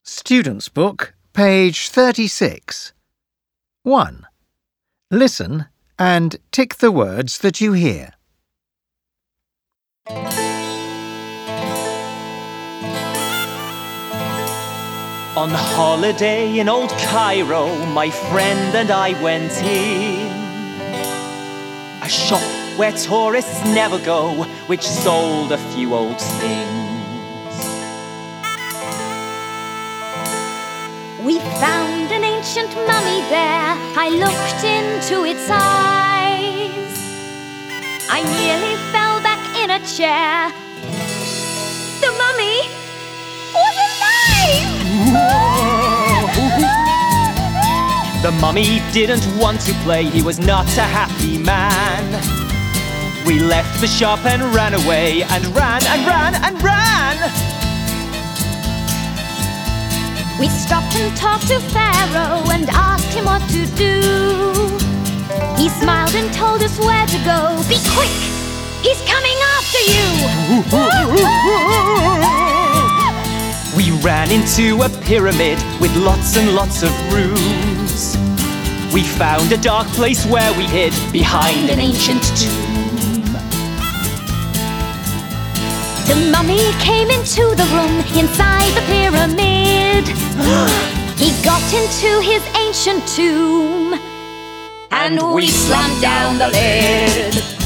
Student's Book, page 36. 1. Listen and tick the words that you hear. On holiday in old Cairo, my friend and I went in. A shop where tourists never go, which sold a few old things. We found an ancient mummy there. I looked into its eyes. I nearly fell back in a chair. The mummy was alive! The mummy didn't want to play, he was not a happy man. We left the shop and ran away, and ran and ran and ran. We stopped and talked to Pharaoh and asked him what to do. He smiled and told us where to go. Be quick! He's coming after you! We ran into a pyramid with lots and lots of rooms. We found a dark place where we hid behind an ancient tomb. The mummy came into the room inside the pyramid. He got into his ancient tomb, and we slammed down the lid.